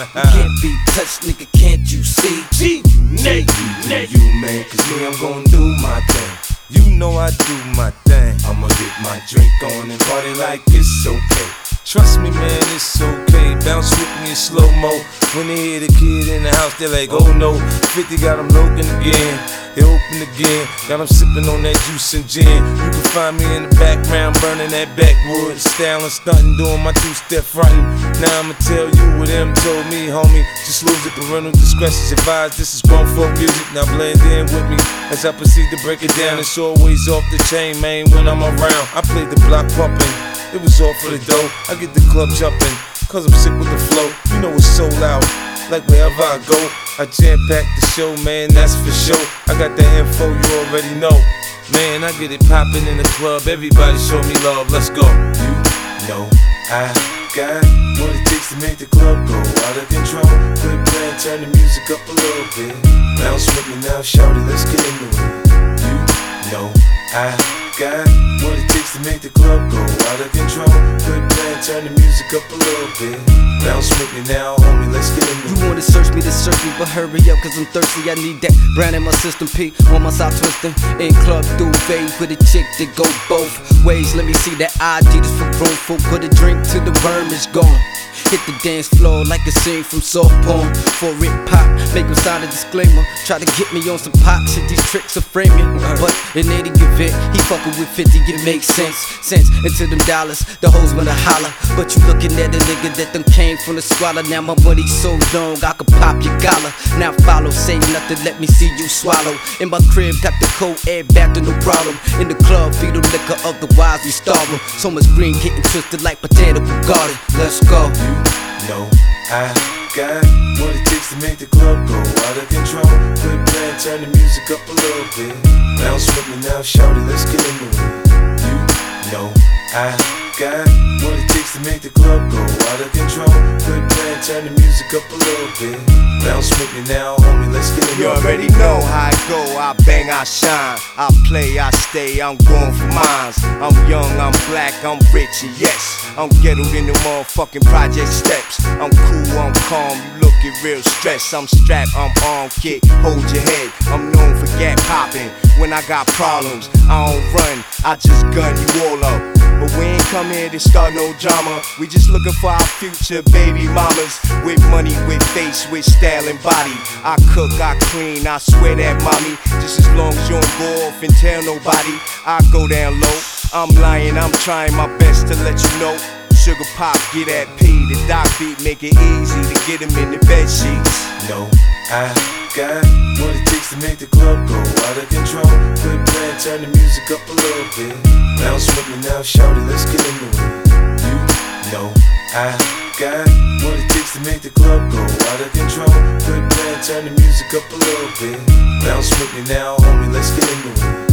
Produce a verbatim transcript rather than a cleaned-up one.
You can't be touched, nigga, can't you see? G, Nate, Nate. You man, cause me, I'm gon' do my thing. You know I do my thing. I'ma get my drink on and party like it's okay. Trust me, man, it's okay. Bounce with me in slow-mo. When they hear the kid in the house, they're like, oh no. fifty got them looking again. They open again. Got them sipping on that juice and gin. You can find me in the background, burning that backwood. Styling, stunting, doing my two-step frontin'. Now I'ma tell you what them told me, homie. Just lose it, parental discretion's advised. This is grown folk music, now blend in with me. As I proceed to break it down, it's always off the chain, man, when I'm around. I play the block pumping. It was all for the dough. I get the club jumping, cause I'm sick with the flow. You know it's so loud, like wherever I go. I jam-pack the show, man, that's for sure. I got the info, you already know. Man, I get it poppin' in the club. Everybody show me love, let's go. You know I got what it takes to make the club go out of control. Quit playing, turn the music up a little bit. Bounce with me now, shout it, let's get into it. You know I got what it takes to make the club go out of control. Quit playing, turn the music up a little bit. Bounce with me now, homie, let's get into it. You wanna search me to search me, but hurry up, cause I'm thirsty. I need that brand in my system, P on my side twisting. In club duvet with a chick that go both ways. Let me see that I D, this for grown folk. Put a drink till the worm is gone. Hit the dance floor like a scene from soft porn. For it pop, make him sign a disclaimer. Try to get me on some pop shit, these tricks are framing. But in any event, he fucking with fifty, it makes sense. Sense into them dollars, the hoes wanna holler. But you looking at a nigga that done came from the squalor. Now my money so long, I could pop your collar. Now follow, say nothing, let me see you swallow. In my crib, got the cold air back to no problem. In the club, feed the liquor, otherwise we starve 'em. So much green getting twisted like botanical garden. Let's go. You know I got what it takes to make the club go out of control. Quit playing, turn the music up a little bit. Bounce with me now, shout it, let's get into it. You know I got what it takes to make the club go out of control. Quit playing, turn the music up a little bit. Bounce with me now, homie, let's get into it. You already know how I go, I bang, I shine. I play, I stay, I'm going for mines. I'm young, I'm black, I'm rich, and yes, I'm ghettoed in the motherfucking project steps. I'm cool, I'm calm, you looking real stressed. I'm strapped, I'm armed, kid, hold your head. I'm known for gap popping. When I got problems, I don't run, I just gun you all up. But we ain't come here to start no drama. We just looking for our future baby mamas. With money, with face, with style and body. I cook, I clean, I swear that mommy. Just as long as you don't go off and tell nobody, I go down low. I'm lying, I'm trying my best to let you know. Sugar pop, get that P, the doc beat, make it easy to get him in the bed sheets. No, I got what it takes to make the club go out of control. Quit playing, turn the music up a little bit. Bounce with me now, shout it, let's get into it. You know I got what it takes to make the club go out of control. Quit playing, turn the music up a little bit. Bounce with me now, homie, let's get into it.